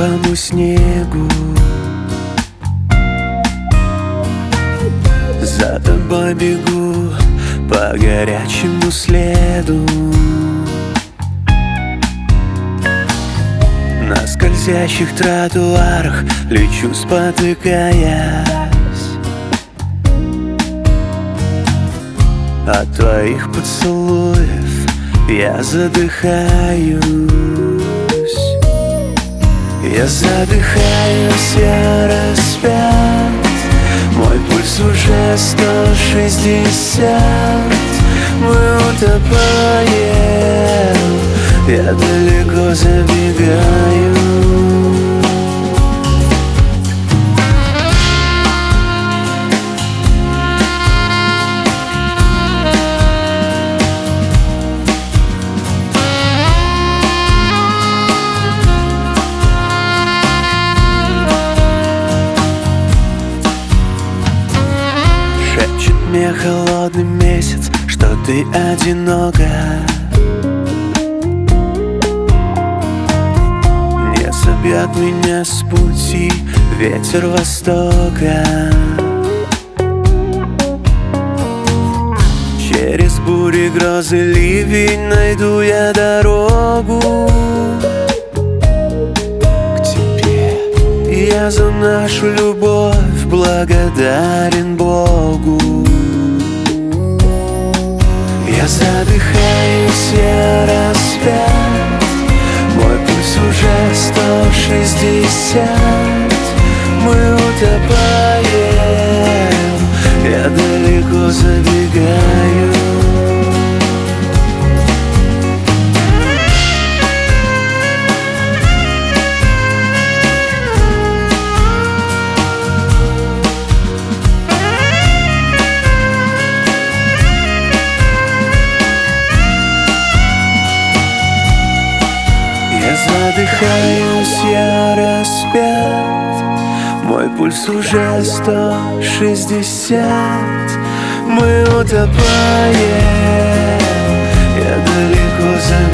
белому снегу. За тобой бегу по горячему следу. На скользящих тротуарах лечу, спотыкаясь. От твоих поцелуев я задыхаюсь. Я задыхаюсь, я распят. Мой пульс уже 160. Мы утопаем, я далеко забегаю. Шепчет мне холодный месяц, что ты одинока. Не собьет меня с пути ветер востока. Через бури, грозы, ливень найду я дорогу к тебе. Я за нашу любовь благодарен Богу. Я задыхаюсь, я распят. Мой пульс уже 160. Мы утопаем, я далеко забегаю. Я задыхаюсь, я распят. Мой пульс уже 160. Мы утопаем, я далеко за